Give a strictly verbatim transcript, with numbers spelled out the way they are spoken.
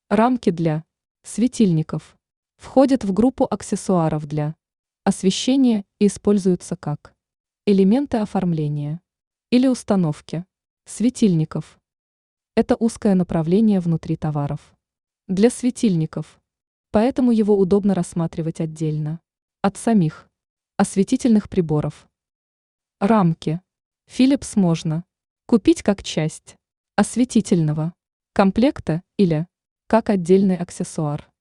Рамки для светильников входят в группу аксессуаров для освещения и используются как элементы оформления или установки светильников. Это узкое направление внутри товаров для светильников, поэтому его удобно рассматривать отдельно от самих осветительных приборов. Рамки Philips можно купить как часть осветительного комплекта или как отдельный аксессуар.